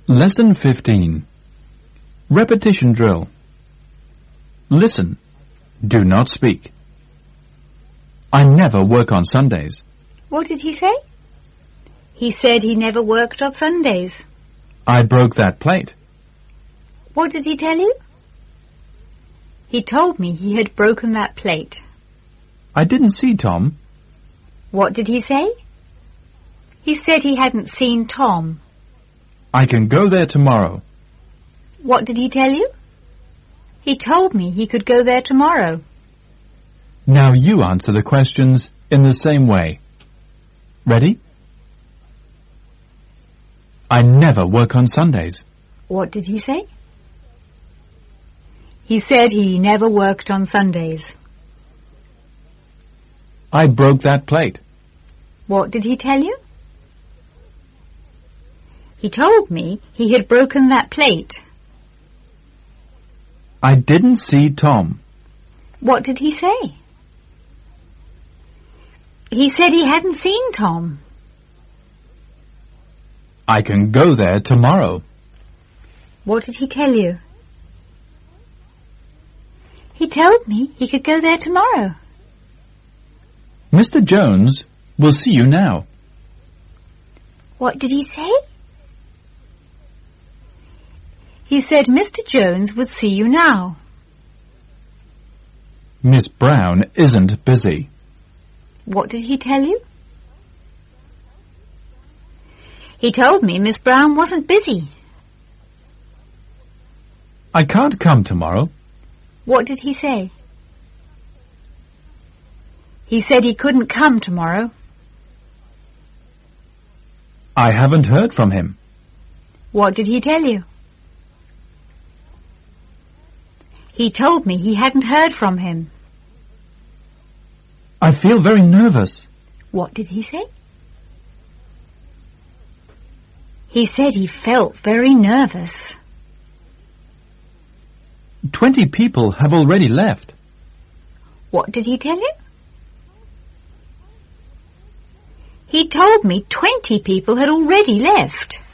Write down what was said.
Lesson 15. Repetition drill. Listen. Do not speak. I never work on Sundays. What did he say? He said he never worked on Sundays. I broke that plate. What did he tell you? He told me he had broken that plate. I didn't see Tom. What did he say? He said he hadn't seen Tom. I can go there tomorrow. What did he tell you? He told me he could go there tomorrow. Now you answer the questions in the same way. Ready? I never work on Sundays. What did he say? He said he never worked on Sundays. I broke that plate. What did he tell you? He told me he had broken that plate. I didn't see Tom. What did he say? He said he hadn't seen Tom. I can go there tomorrow. What did he tell you? He told me he could go there tomorrow. Mr. Jones will see you now. What did he say? He said Mr. Jones would see you now. Miss Brown isn't busy. What did he tell you? He told me Miss Brown wasn't busy. I can't come tomorrow. What did he say? He said he couldn't come tomorrow. I haven't heard from him. What did he tell you? He told me he hadn't heard from him. I feel very nervous. What did he say? He said he felt very nervous. 20 people have already left. What did he tell you? He told me 20 people had already left.